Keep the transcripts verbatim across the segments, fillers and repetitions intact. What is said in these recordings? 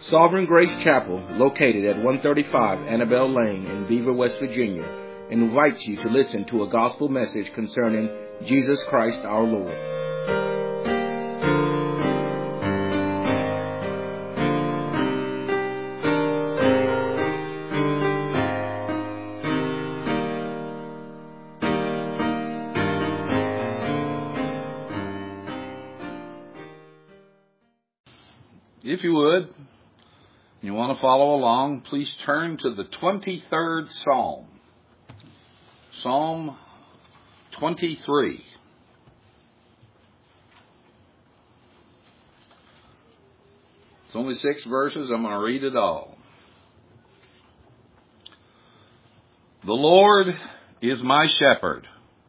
Sovereign Grace Chapel, located at one thirty-five Annabelle Lane in Beaver, West Virginia, invites you to listen to a gospel message concerning Jesus Christ our Lord. If you would, you want to follow along, please turn to the twenty-third Psalm. Psalm twenty-three. It's only six verses. I'm going to read it all. The Lord is my shepherd.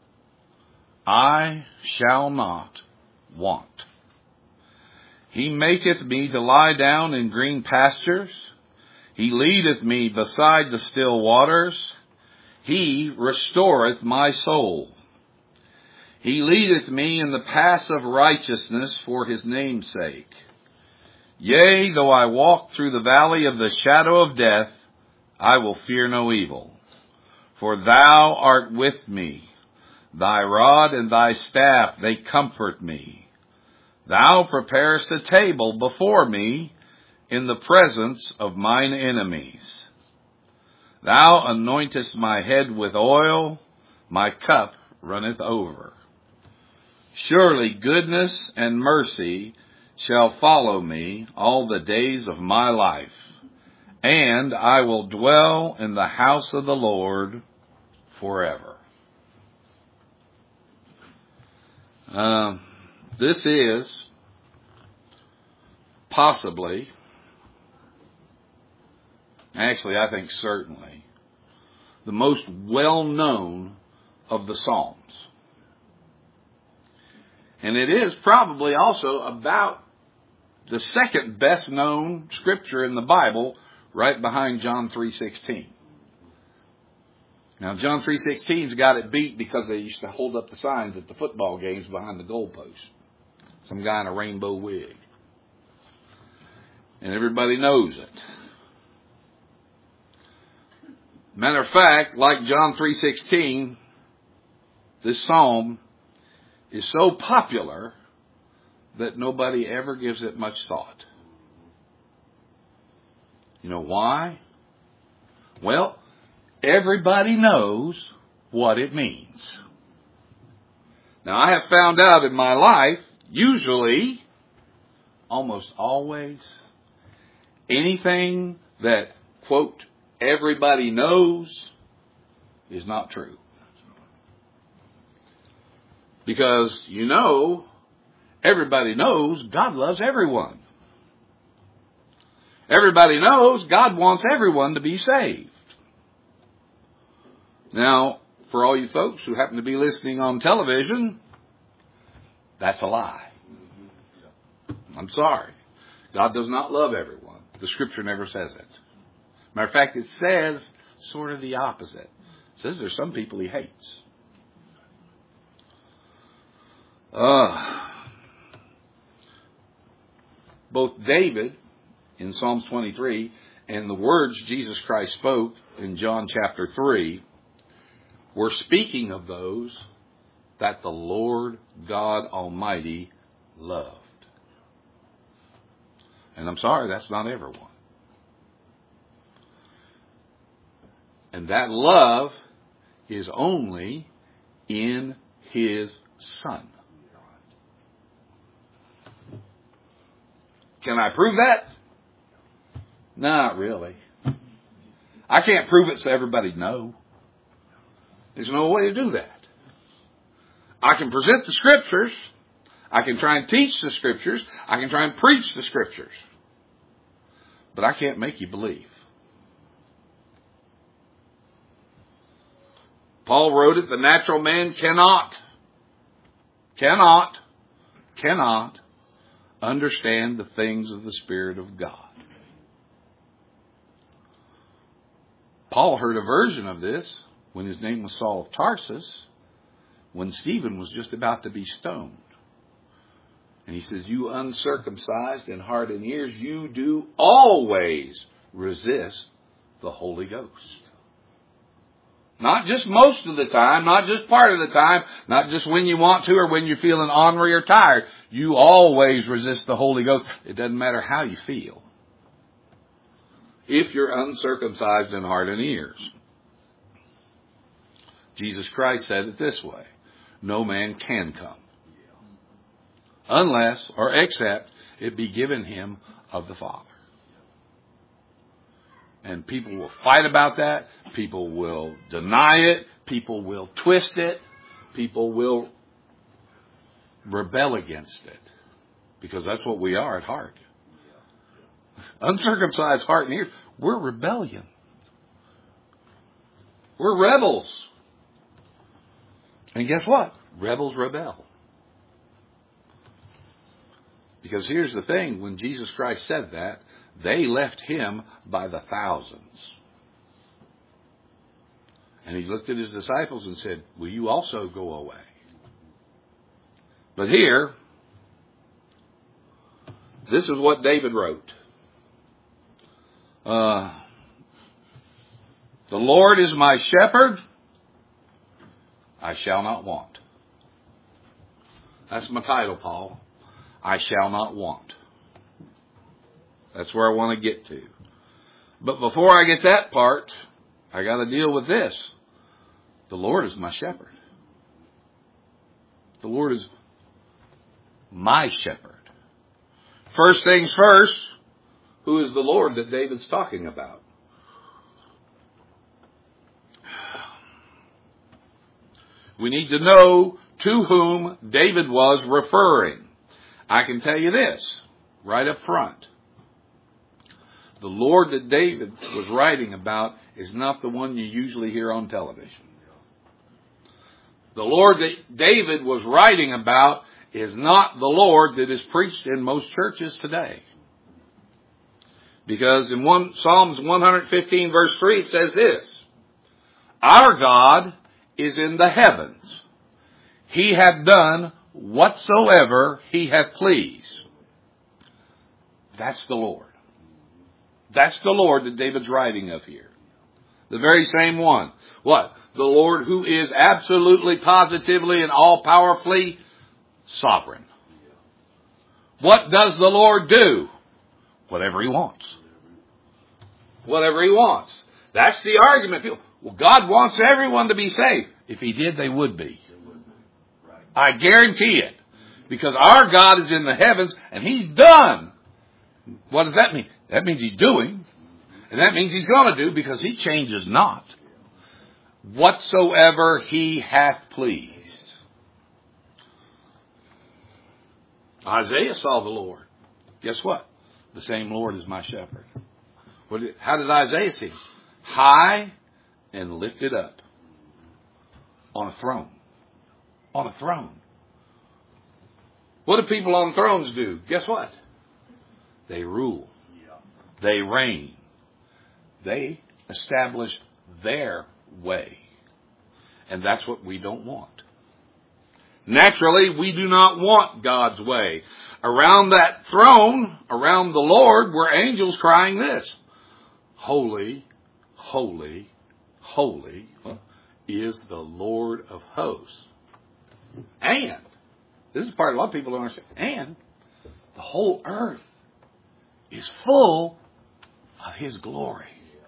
I shall not want. He maketh me to lie down in green pastures. He leadeth me beside the still waters. He restoreth my soul. He leadeth me in the paths of righteousness for his name's sake. Yea, though I walk through the valley of the shadow of death, I will fear no evil. For thou art with me. Thy rod and thy staff, they comfort me. Thou preparest a table before me in the presence of mine enemies. Thou anointest my head with oil, my cup runneth over. Surely goodness and mercy shall follow me all the days of my life, and I will dwell in the house of the Lord forever. Um... This is possibly, actually I think certainly, the most well-known of the Psalms. And it is probably also about the second best known scripture in the Bible, right behind John three sixteen. Now John three sixteen's got it beat because they used to hold up the signs at the football games behind the goalpost. Some guy in a rainbow wig. And everybody knows it. Matter of fact, like John three sixteen, this psalm is so popular that nobody ever gives it much thought. You know why? Well, everybody knows what it means. Now, I have found out in my life, usually, almost always, anything that, quote, everybody knows is not true. Because, you know, everybody knows God loves everyone. Everybody knows God wants everyone to be saved. Now, for all you folks who happen to be listening on television, that's a lie. I'm sorry. God does not love everyone. The scripture never says it. Matter of fact, it says sort of the opposite. It says there's some people he hates. Uh, both David in Psalms twenty-three and the words Jesus Christ spoke in John chapter three were speaking of those that the Lord God Almighty loved. And I'm sorry, that's not everyone. And that love is only in His Son. Can I prove that? Not really. I can't prove it so everybody knows. There's no way to do that. I can present the scriptures. I can try and teach the scriptures. I can try and preach the scriptures. But I can't make you believe. Paul wrote it, the natural man cannot, cannot, cannot understand the things of the Spirit of God. Paul heard a version of this when his name was Saul of Tarsus, when Stephen was just about to be stoned. And he says, you uncircumcised in heart and ears, you do always resist the Holy Ghost. Not just most of the time, not just part of the time, not just when you want to or when you're feeling ornery or tired. You always resist the Holy Ghost. It doesn't matter how you feel. If you're uncircumcised in heart and ears. Jesus Christ said it this way. No man can come. Unless or except it be given him of the Father. And people will fight about that. People will deny it. People will twist it. People will rebel against it. Because that's what we are at heart. Uncircumcised heart and ears. We're rebellion. We're rebels. And guess what? Rebels rebel. Because here's the thing. When Jesus Christ said that, they left him by the thousands. And he looked at his disciples and said, will you also go away? But here, this is what David wrote. Uh, the Lord is my shepherd, I shall not want. That's my title, Paul. I shall not want. That's where I want to get to. But before I get that part, I got to deal with this. The Lord is my shepherd. The Lord is my shepherd. First things first, who is the Lord that David's talking about? We need to know to whom David was referring. I can tell you this right up front. The Lord that David was writing about is not the one you usually hear on television. The Lord that David was writing about is not the Lord that is preached in most churches today. Because in one, Psalms one fifteen verse three it says this. Our God is in the heavens. He hath done whatsoever he hath pleased. That's the Lord. That's the Lord that David's writing of here. The very same one. What? The Lord who is absolutely, positively, and all-powerfully sovereign. What does the Lord do? Whatever he wants. Whatever he wants. That's the argument. Well, God wants everyone to be saved. If he did, they would be. I guarantee it. Because our God is in the heavens and he's done. What does that mean? That means he's doing. And that means he's going to do because he changes not. Whatsoever he hath pleased. Isaiah saw the Lord. Guess what? The same Lord is my shepherd. What did, how did Isaiah see him? High and lifted up. On a throne. On a throne. What do people on thrones do? Guess what? They rule. They reign. They establish their way. And that's what we don't want. Naturally, we do not want God's way. Around that throne, around the Lord, were angels crying this. Holy, holy, holy is the Lord of hosts. And, this is the part a lot of people don't understand, and the whole earth is full of his glory.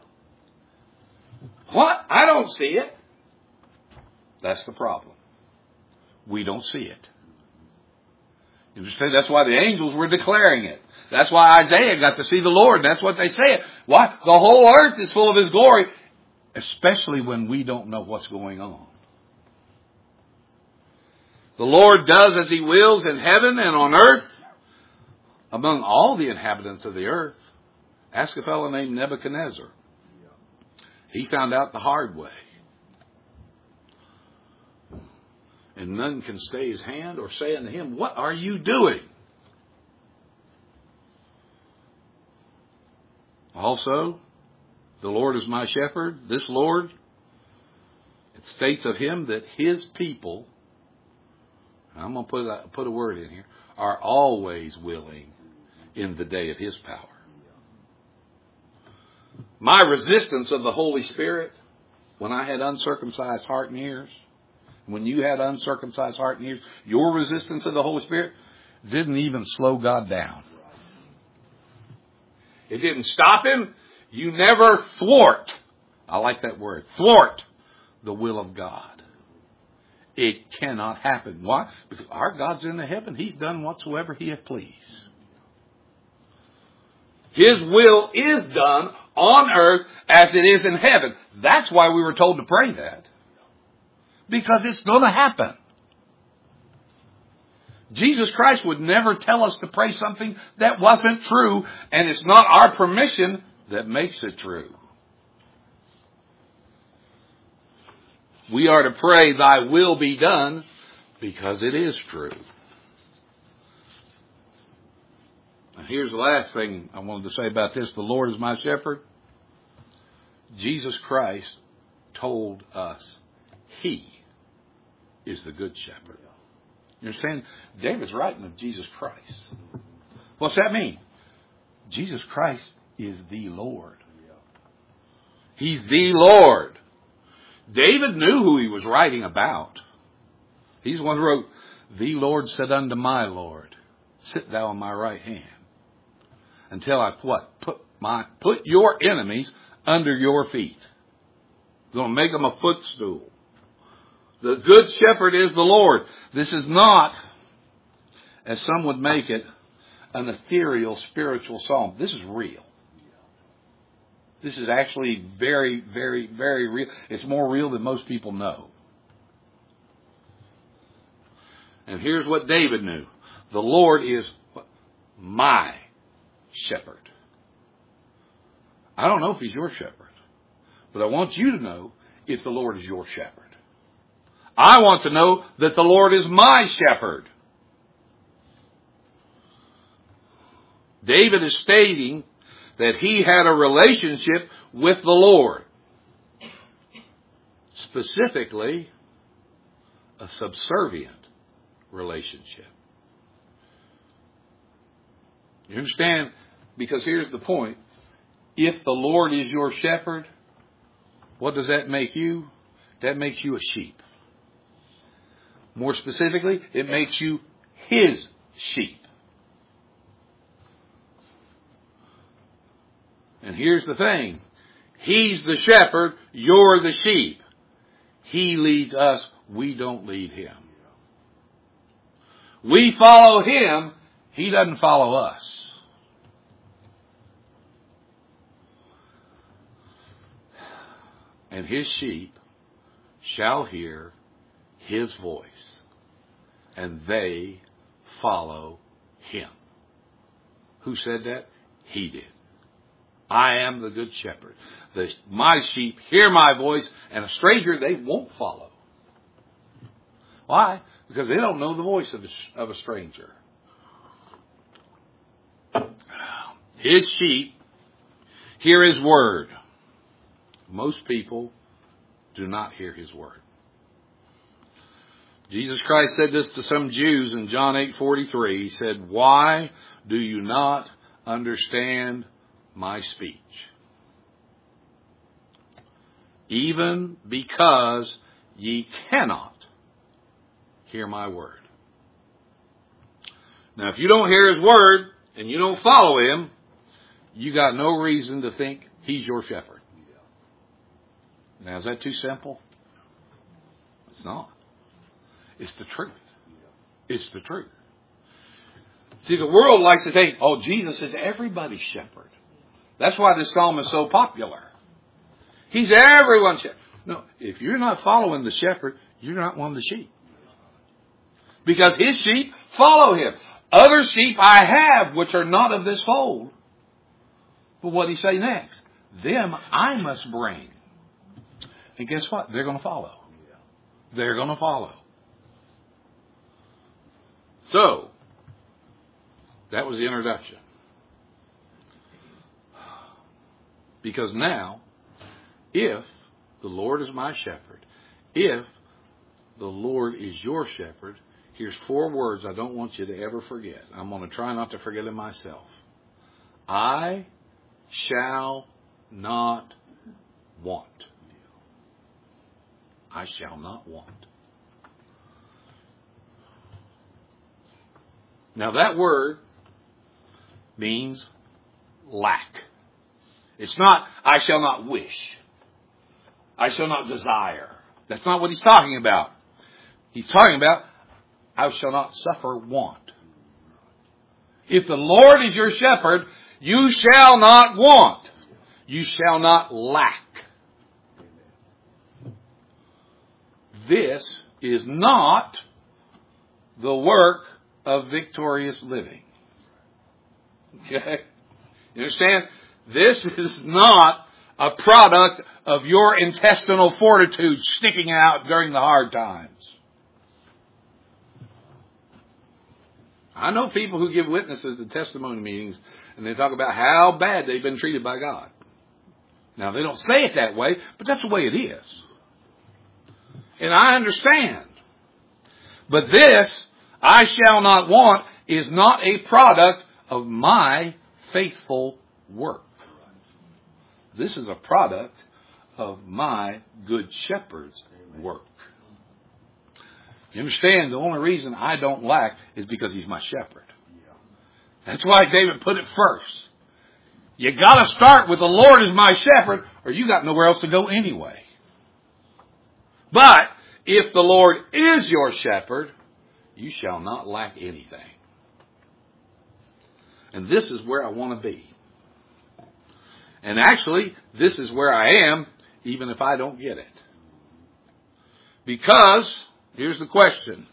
What? I don't see it. That's the problem. We don't see it. You understand? That's why the angels were declaring it. That's why Isaiah got to see the Lord. That's what they say. Why? The whole earth is full of his glory, especially when we don't know what's going on. The Lord does as he wills in heaven and on earth among all the inhabitants of the earth. Ask a fellow named Nebuchadnezzar. He found out the hard way. And none can stay his hand or say unto him, what are you doing? Also, the Lord is my shepherd. This Lord, it states of him that his people, I I'm going to put a, put a word in here, are always willing in the day of His power. My resistance of the Holy Spirit, when I had uncircumcised heart and ears, when you had uncircumcised heart and ears, your resistance of the Holy Spirit didn't even slow God down. It didn't stop Him. You never thwart. I like that word. Thwart the will of God. It cannot happen. Why? Because our God's in the heaven. He's done whatsoever He hath pleased. His will is done on earth as it is in heaven. That's why we were told to pray that. Because it's going to happen. Jesus Christ would never tell us to pray something that wasn't true, and it's not our permission that makes it true. We are to pray, Thy will be done, because it is true. And here's the last thing I wanted to say about this. The Lord is my shepherd. Jesus Christ told us He is the good shepherd. You understand? David's writing of Jesus Christ. What's that mean? Jesus Christ is the Lord. He's the Lord. David knew who he was writing about. He's the one who wrote, The Lord said unto my Lord, Sit thou on my right hand, until I what? Put my put your enemies under your feet. I'm going to make them a footstool. The good shepherd is the Lord. This is not, as some would make it, an ethereal spiritual psalm. This is real. This is actually very, very, very real. It's more real than most people know. And here's what David knew. The Lord is my shepherd. I don't know if He's your shepherd, but I want you to know if the Lord is your shepherd. I want to know that the Lord is my shepherd. David is stating that he had a relationship with the Lord. Specifically, a subservient relationship. You understand? Because here's the point. If the Lord is your shepherd, what does that make you? That makes you a sheep. More specifically, it makes you His sheep. And here's the thing. He's the shepherd, you're the sheep. He leads us, we don't lead Him. We follow Him, He doesn't follow us. And His sheep shall hear His voice, and they follow Him. Who said that? He did. I am the good shepherd. The, my sheep hear my voice, and a stranger they won't follow. Why? Because they don't know the voice of a, of a stranger. His sheep hear His word. Most people do not hear His word. Jesus Christ said this to some Jews in John eight forty-three. He said, Why do you not understand my speech? Even because ye cannot hear my word. Now, if you don't hear His word and you don't follow Him, you got no reason to think He's your shepherd. Now, is that too simple? It's not. It's the truth. It's the truth. See, the world likes to think, oh, Jesus is everybody's shepherd. That's why this psalm is so popular. He's everyone's shepherd. No, if you're not following the shepherd, you're not one of the sheep. Because His sheep follow Him. Other sheep I have which are not of this fold. But what did He say next? Them I must bring. And guess what? They're going to follow. They're going to follow. So, that was the introduction. Because now, if the Lord is my shepherd, if the Lord is your shepherd, Here's four words I don't want you to ever forget. I'm going to try not to forget them myself. I shall not want. I shall not want. Now that word means lack. It's not, I shall not wish. I shall not desire. That's not what he's talking about. He's talking about, I shall not suffer want. If the Lord is your shepherd, you shall not want. You shall not lack. This is not the work of victorious living. Okay? You understand? This is not a product of your intestinal fortitude sticking out during the hard times. I know people who give witnesses at testimony meetings and they talk about how bad they've been treated by God. Now, they don't say it that way, but that's the way it is. And I understand. But this, I shall not want, is not a product of my faithful work. This is a product of my good shepherd's work. You understand, the only reason I don't lack is because he's my shepherd. That's why David put it first. You got to start with the Lord as my shepherd, or you got nowhere else to go anyway. But if the Lord is your shepherd, you shall not lack anything. And this is where I want to be. And actually, this is where I am, even if I don't get it. Because, here's the question.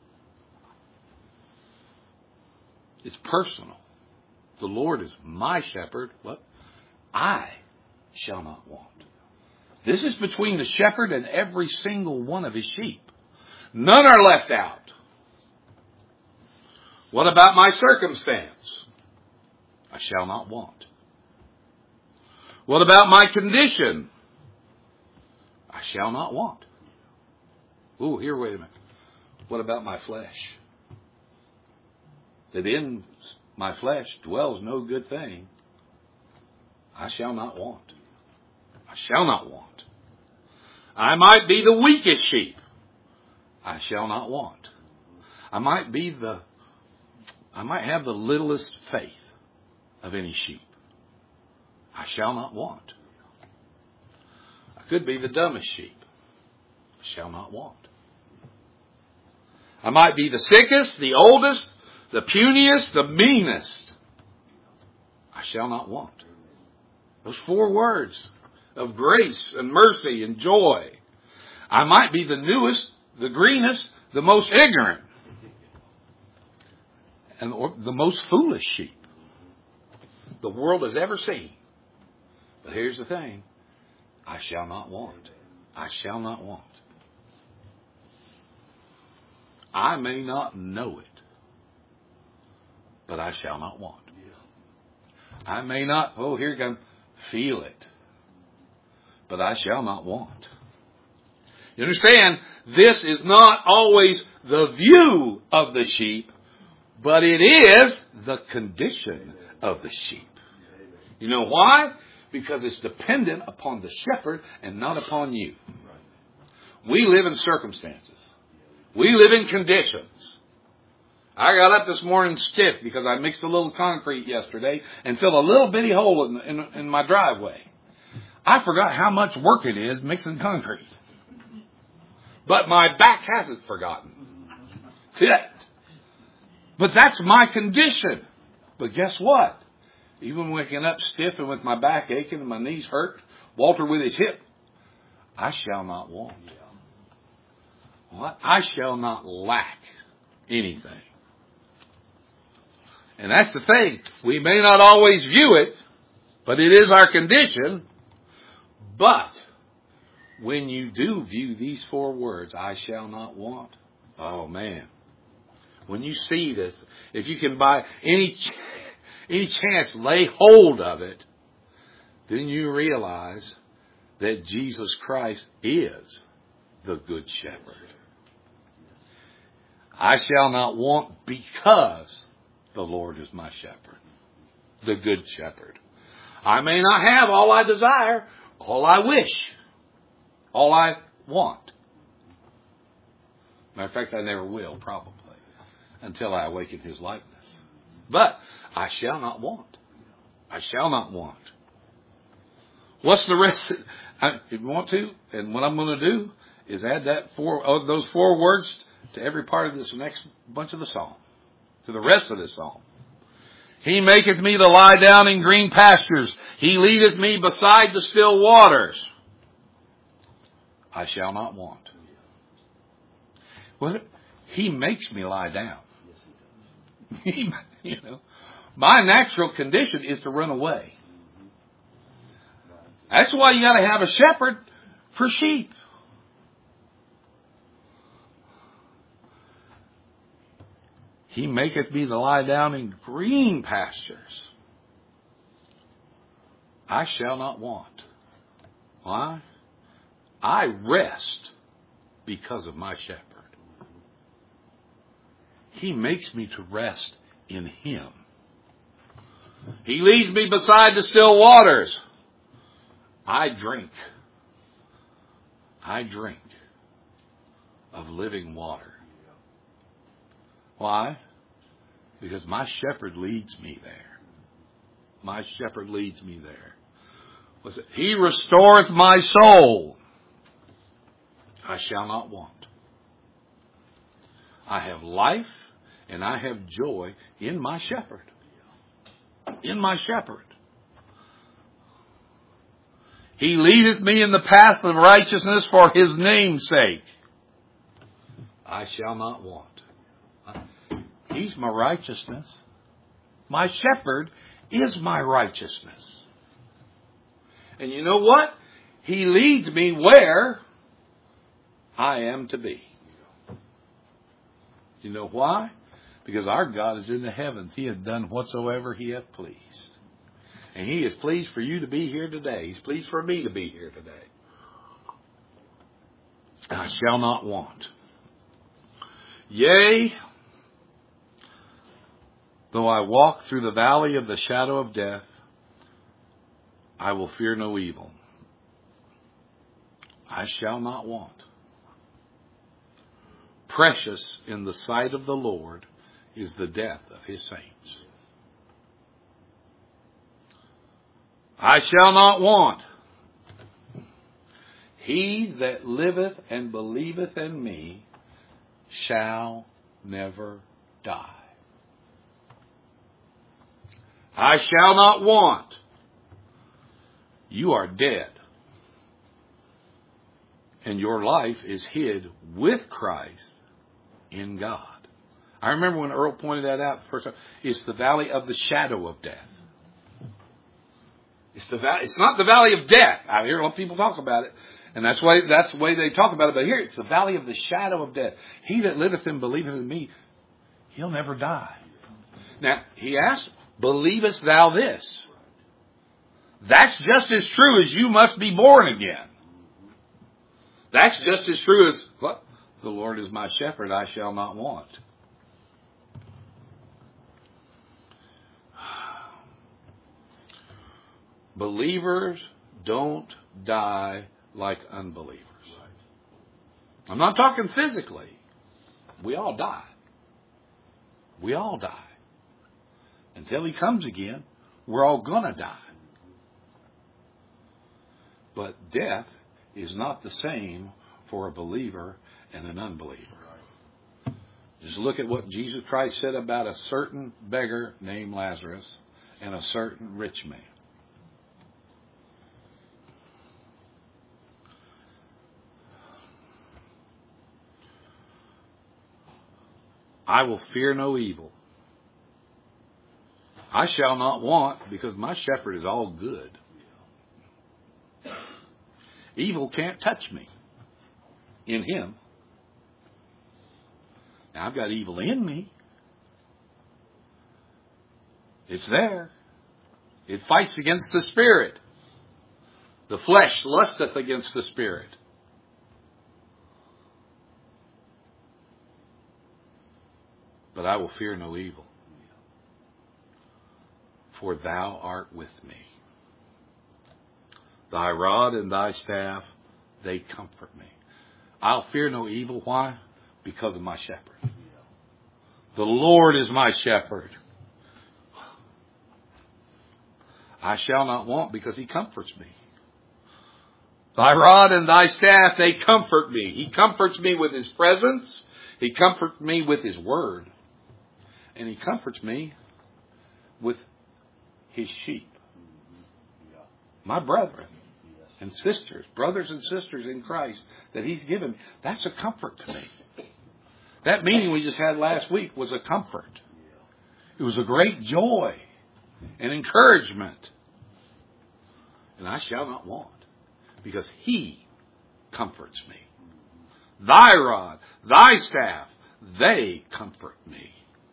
It's personal. The Lord is my shepherd. What? I shall not want. This is between the shepherd and every single one of his sheep. None are left out. What about my circumstance? I shall not want. What about my condition? I shall not want. Ooh, here, wait a minute. What about my flesh? That in my flesh dwells no good thing. I shall not want. I shall not want. I might be the weakest sheep. I shall not want. I might be the, I might have the littlest faith of any sheep. I shall not want. I could be the dumbest sheep. I shall not want. I might be the sickest, the oldest, the puniest, the meanest. I shall not want. Those four words of grace and mercy and joy. I might be the newest, the greenest, the most ignorant, and the most foolish sheep the world has ever seen. But here's the thing. I shall not want. I shall not want. I may not know it, but I shall not want. I may not, oh, here it comes, feel it, but I shall not want. You understand, this is not always the view of the sheep, but it is the condition of the sheep. You know why? Because it's dependent upon the shepherd and not upon you. We live in circumstances. We live in conditions. I got up this morning stiff because I mixed a little concrete yesterday and filled a little bitty hole in, in, in my driveway. I forgot how much work it is mixing concrete. But my back hasn't forgotten. See that? But that's my condition. But guess what? Even waking up stiff and with my back aching and my knees hurt, Walter with his hip, I shall not want. What? I shall not lack anything. And that's the thing. We may not always view it, but it is our condition. But when you do view these four words, I shall not want, oh man. When you see this, if you can by any any chance lay hold of it, then you realize that Jesus Christ is the Good Shepherd. I shall not want because the Lord is my shepherd, the good shepherd. I may not have all I desire, all I wish, all I want. Matter of fact, I never will, probably, until I awaken His likeness. But I shall not want. I shall not want. What's the rest? I, if you want to, and what I'm going to do is add that four, oh, those four words to every part of this next bunch of the psalm, to the rest of this psalm. He maketh me to lie down in green pastures. He leadeth me beside the still waters. I shall not want. Well, He makes me lie down. He, you know, my natural condition is to run away. That's why you got to have a shepherd for sheep. He maketh me to lie down in green pastures. I shall not want. Why? I rest because of my shepherd. He makes me to rest in Him. He leads me beside the still waters. I drink. I drink of living water. Why? Because my shepherd leads me there. My shepherd leads me there. Was it? He restoreth my soul. I shall not want. I have life and I have joy in my shepherd. In my shepherd. He leadeth me in the path of righteousness for His name's sake. I shall not want. He's my righteousness. My shepherd is my righteousness. And you know what? He leads me where I am to be. You know why? Because our God is in the heavens. He hath done whatsoever He hath pleased. And He is pleased for you to be here today. He's pleased for me to be here today. I shall not want. Yea, though I walk through the valley of the shadow of death, I will fear no evil. I shall not want. Precious in the sight of the Lord is the death of His saints. I shall not want. He that liveth and believeth in me shall never die. I shall not want. You are dead. And your life is hid with Christ in God. I remember when Earl pointed that out the first time. It's the valley of the shadow of death. It's the valley. It's not the valley of death. I hear a lot of people talk about it, and that's why that's the way they talk about it. But here, it's the valley of the shadow of death. He that liveth and believeth in me, he'll never die. Now he asked, "Believest thou this?" That's just as true as you must be born again. That's just as true as what? The Lord is my shepherd; I shall not want. Believers don't die like unbelievers. I'm not talking physically. We all die. We all die. Until He comes again, we're all going to die. But death is not the same for a believer and an unbeliever. Just look at what Jesus Christ said about a certain beggar named Lazarus and a certain rich man. I will fear no evil. I shall not want, because my shepherd is all good. Evil can't touch me in Him. Now, I've got evil in me. It's there. It fights against the Spirit. The flesh lusteth against the Spirit. But I will fear no evil, for thou art with me. Thy rod and thy staff, they comfort me. I'll fear no evil. Why? Because of my shepherd. The Lord is my shepherd. I shall not want, because he comforts me. Thy rod and thy staff, they comfort me. He comforts me with his presence. He comforts me with his word. And he comforts me with his sheep. My brethren and sisters, brothers and sisters in Christ that he's given me. That's a comfort to me. That meeting we just had last week was a comfort. It was a great joy and encouragement. And I shall not want, because he comforts me. Thy rod, thy staff, they comfort me.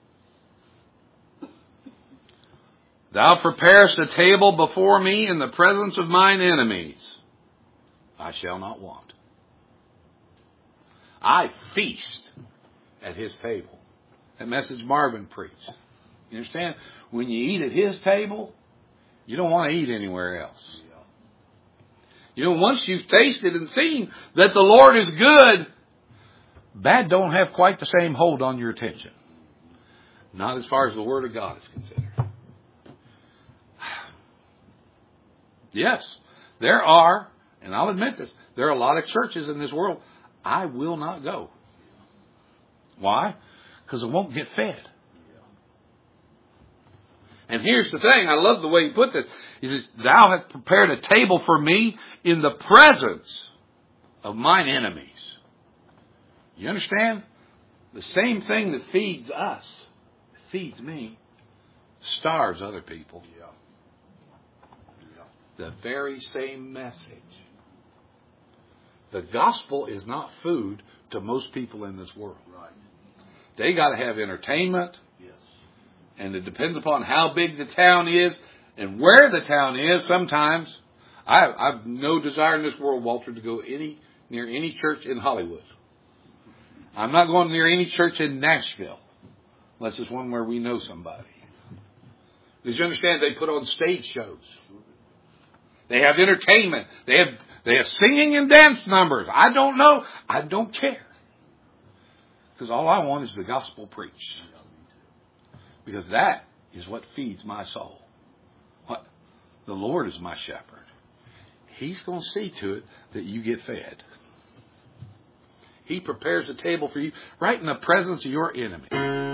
Thou preparest a table before me in the presence of mine enemies. I shall not want. I feast at his table. That message Marvin preached. You understand? When you eat at his table, you don't want to eat anywhere else. You know, once you've tasted and seen that the Lord is good, bad don't have quite the same hold on your attention. Not as far as the Word of God is considered. Yes, there are, and I'll admit this, there are a lot of churches in this world I will not go. Why? Because I won't get fed. And here's the thing, I love the way he put this. He says, thou hast prepared a table for me in the presence of mine enemies. You understand? The same thing that feeds us, feeds me, starves other people. Yeah. Yeah. The very same message. The gospel is not food to most people in this world. Right. They got to have entertainment. Yes. And it depends upon how big the town is and where the town is. Sometimes I I've no desire in this world, Walter, to go any near any church in Hollywood. I'm not going near any church in Nashville, unless it's one where we know somebody. Did you understand? They put on stage shows. They have entertainment. They have they have singing and dance numbers. I don't know. I don't care. Because all I want is the gospel preached. Because that is what feeds my soul. What? The Lord is my shepherd. He's going to see to it that you get fed. He prepares a table for you right in the presence of your enemy.